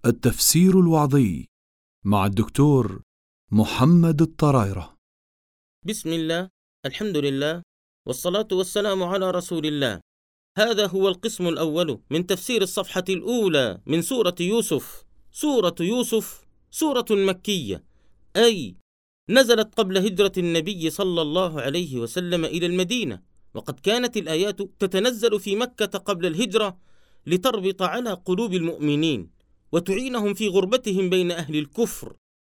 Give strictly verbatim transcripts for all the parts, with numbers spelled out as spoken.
التفسير الوعظي مع الدكتور محمد الطرايرة. بسم الله، الحمد لله، والصلاة والسلام على رسول الله. هذا هو القسم الأول من تفسير الصفحة الأولى من سورة يوسف. سورة يوسف سورة مكية، أي نزلت قبل هجرة النبي صلى الله عليه وسلم إلى المدينة، وقد كانت الآيات تتنزل في مكة قبل الهجرة لتربط على قلوب المؤمنين وتعينهم في غربتهم بين أهل الكفر،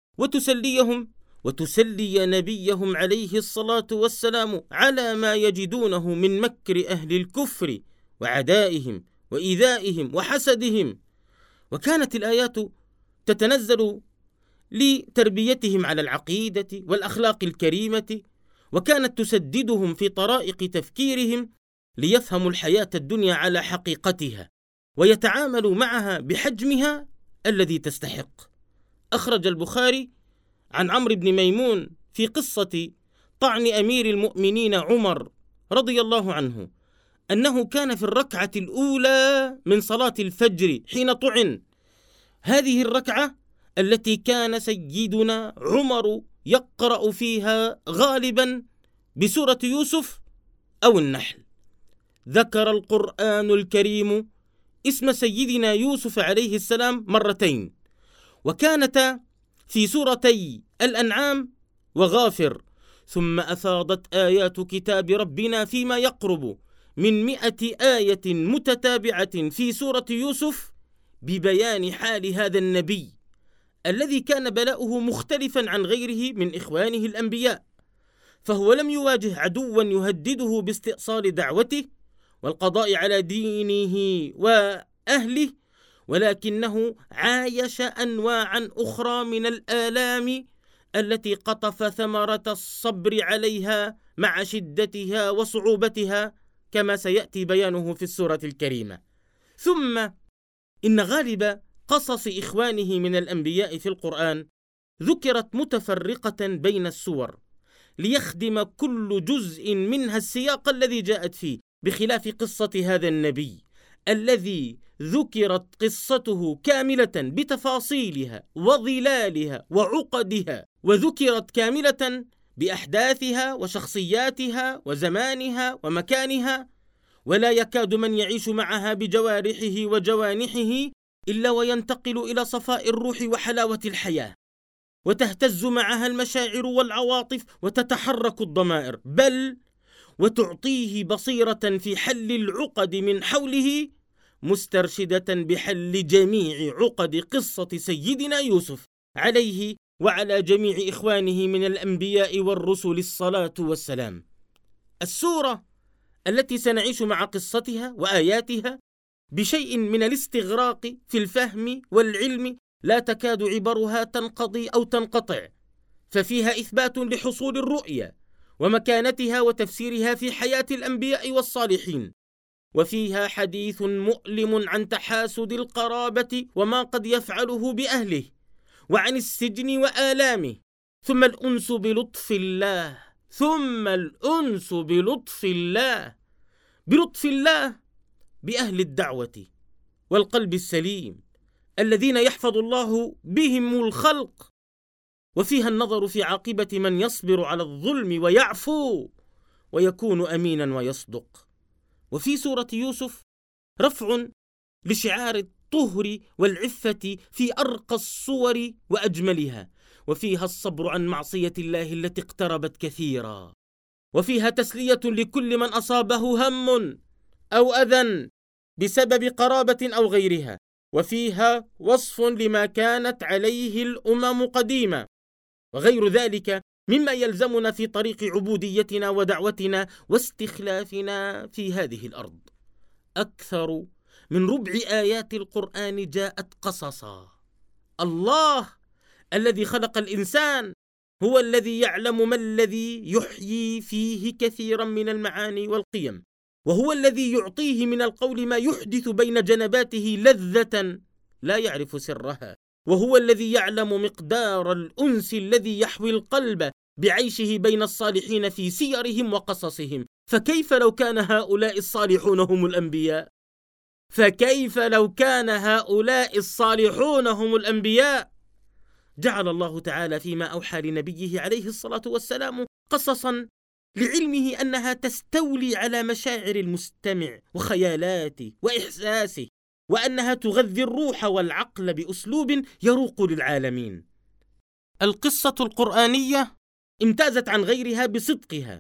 وتسليهم وتسلي نبيهم عليه الصلاة والسلام على ما يجدونه من مكر أهل الكفر وعدائهم وإيذائهم وحسدهم. وكانت الآيات تتنزل لتربيتهم على العقيدة والأخلاق الكريمة، وكانت تسددهم في طرائق تفكيرهم ليفهموا الحياة الدنيا على حقيقتها ويتعاملوا معها بحجمها الذي تستحق. أخرج البخاري عن عمرو بن ميمون في قصة طعن أمير المؤمنين عمر رضي الله عنه أنه كان في الركعة الأولى من صلاة الفجر حين طعن. هذه الركعة التي كان سيدنا عمر يقرأ فيها غالبا بسورة يوسف أو النحل. ذكر القرآن الكريم اسم سيدنا يوسف عليه السلام مرتين، وكانتا في سورتي الأنعام وغافر، ثم أفاضت آيات كتاب ربنا فيما يقرب من مئة آية متتابعة في سورة يوسف ببيان حال هذا النبي الذي كان بلاؤه مختلفا عن غيره من إخوانه الأنبياء، فهو لم يواجه عدوا يهدده باستئصال دعوته والقضاء على دينه وأهله، ولكنه عايش أنواعا أخرى من الآلام التي قطف ثمرة الصبر عليها مع شدتها وصعوبتها كما سيأتي بيانه في السورة الكريمة. ثم إن غالب قصص إخوانه من الأنبياء في القرآن ذكرت متفرقة بين السور ليخدم كل جزء منها السياق الذي جاءت فيه، بخلاف قصة هذا النبي الذي ذكرت قصته كاملة بتفاصيلها وظلالها وعقدها، وذكرت كاملة بأحداثها وشخصياتها وزمانها ومكانها، ولا يكاد من يعيش معها بجوارحه وجوانحه إلا وينتقل إلى صفاء الروح وحلاوة الحياة، وتهتز معها المشاعر والعواطف وتتحرك الضمائر، بل وتعطيه بصيرة في حل العقد من حوله، مسترشدة بحل جميع عقد قصة سيدنا يوسف عليه وعلى جميع إخوانه من الأنبياء والرسل الصلاة والسلام. السورة التي سنعيش مع قصتها وآياتها بشيء من الاستغراق في الفهم والعلم لا تكاد عبرها تنقضي أو تنقطع، ففيها إثبات لحصول الرؤيا ومكانتها وتفسيرها في حياة الأنبياء والصالحين، وفيها حديث مؤلم عن تحاسد القرابة وما قد يفعله بأهله، وعن السجن وآلامه، ثم الأنس بلطف الله ثم الأنس بلطف الله بلطف الله بأهل الدعوة والقلب السليم الذين يحفظ الله بهم الخلق، وفيها النظر في عاقبة من يصبر على الظلم ويعفو ويكون أمينا ويصدق. وفي سورة يوسف رفع لشعار الطهر والعفة في أرقى الصور وأجملها، وفيها الصبر عن معصية الله التي اقتربت كثيرا، وفيها تسلية لكل من أصابه هم أو أذى بسبب قرابة أو غيرها، وفيها وصف لما كانت عليه الأمم قديما وغير ذلك مما يلزمنا في طريق عبوديتنا ودعوتنا واستخلافنا في هذه الأرض. أكثر من ربع آيات القرآن جاءت قصصا. الله الذي خلق الإنسان هو الذي يعلم ما الذي يحيي فيه كثيرا من المعاني والقيم، وهو الذي يعطيه من القول ما يحدث بين جنباته لذة لا يعرف سرها، وهو الذي يعلم مقدار الأنس الذي يحوي القلب بعيشه بين الصالحين في سيرهم وقصصهم. فكيف لو كان هؤلاء الصالحون هم الأنبياء؟ فكيف لو كان هؤلاء الصالحون هم الأنبياء؟ جعل الله تعالى فيما أوحى لنبيه عليه الصلاة والسلام قصصا لعلمه أنها تستولي على مشاعر المستمع وخيالاته وإحساسه، وأنها تغذي الروح والعقل بأسلوب يروق للعالمين. القصة القرآنية امتازت عن غيرها بصدقها،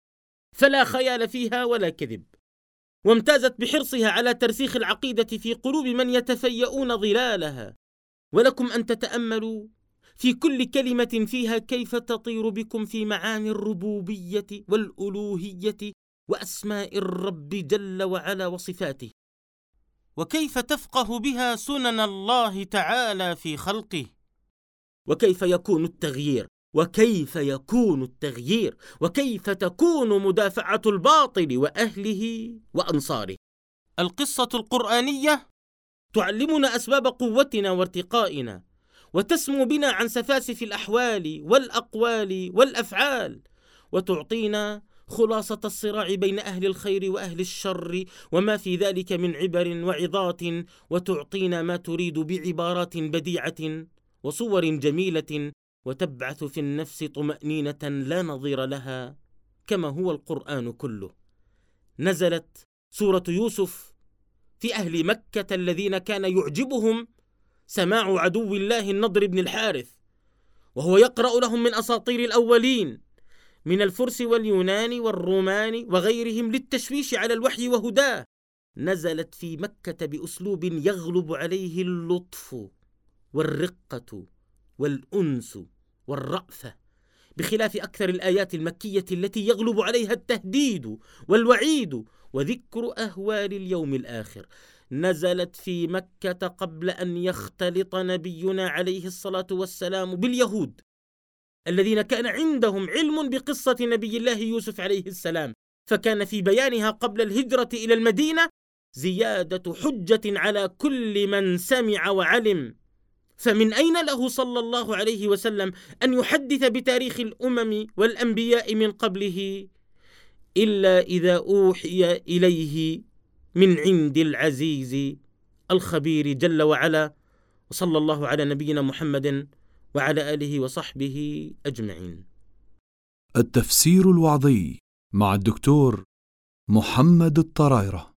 فلا خيال فيها ولا كذب، وامتازت بحرصها على ترسيخ العقيدة في قلوب من يتفيؤون ظلالها. ولكم أن تتأملوا في كل كلمة فيها كيف تطير بكم في معاني الربوبية والألوهية وأسماء الرب جل وعلا وصفاته، وكيف تفقه بها سنن الله تعالى في خلقه، وكيف يكون التغيير وكيف يكون التغيير وكيف تكون مدافعة الباطل وأهله وأنصاره. القصة القرآنية تعلمنا أسباب قوتنا وارتقائنا، وتسمو بنا عن سفاسف الأحوال والأقوال والأفعال، وتعطينا خلاصة الصراع بين أهل الخير وأهل الشر وما في ذلك من عبر وعظات، وتعطينا ما تريد بعبارات بديعة وصور جميلة، وتبعث في النفس طمأنينة لا نظير لها كما هو القرآن كله. نزلت سورة يوسف في أهل مكة الذين كان يعجبهم سماع عدو الله النضر بن الحارث، وهو يقرأ لهم من أساطير الأولين من الفرس واليونان والرومان وغيرهم للتشويش على الوحي وهداه. نزلت في مكة بأسلوب يغلب عليه اللطف والرقة والأنس والرأفة، بخلاف أكثر الآيات المكية التي يغلب عليها التهديد والوعيد وذكر أهوال اليوم الآخر. نزلت في مكة قبل أن يختلط نبينا عليه الصلاة والسلام باليهود الذين كان عندهم علم بقصة نبي الله يوسف عليه السلام، فكان في بيانها قبل الهجرة إلى المدينة زيادة حجة على كل من سمع وعلم. فمن أين له صلى الله عليه وسلم أن يحدث بتاريخ الأمم والأنبياء من قبله إلا إذا أوحي إليه من عند العزيز الخبير جل وعلا. وصلى الله على نبينا محمد وعلى آله وصحبه أجمعين. التفسير الوعظي مع الدكتور محمد الطرايرة.